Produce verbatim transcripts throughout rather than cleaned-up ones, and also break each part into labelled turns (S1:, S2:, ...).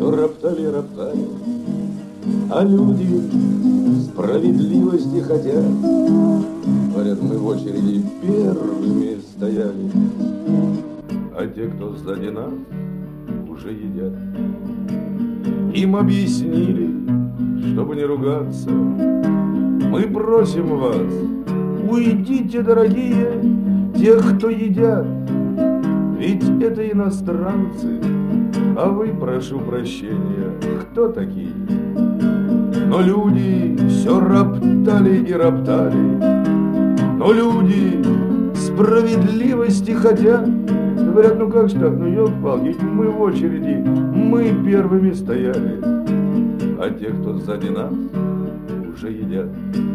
S1: все роптали и роптали, а люди справедливости хотят. Говорят, мы в очереди первыми стояли, а те, кто сзади нас, уже едят. Им объяснили, чтобы не ругаться: мы просим вас, уйдите, дорогие, тех, кто едят, ведь это иностранцы, а вы, прошу прощения, кто такие? Но люди все роптали и роптали, но люди справедливости хотят. Говорят, ну как ж так, ну ёлки-палки, мы в очереди, мы первыми стояли, а те, кто сзади нас, уже едят.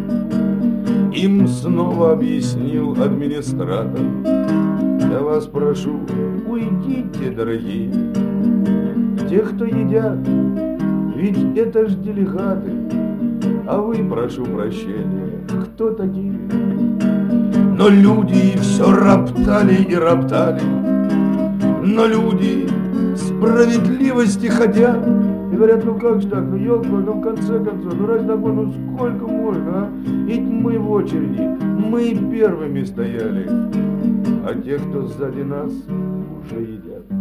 S1: Им снова объяснил администратор: я вас прошу, уйдите, дорогие, те, кто едят, ведь это ж делегаты, а вы, прошу прощения, кто такие? Но люди все роптали и роптали, но люди справедливости хотят. И говорят, ну как же так, ну ёлка, ну в конце концов, ну разве такое, ну сколько можно, а? Ведь мы в очереди, мы первыми стояли, а те, кто сзади нас, уже едят.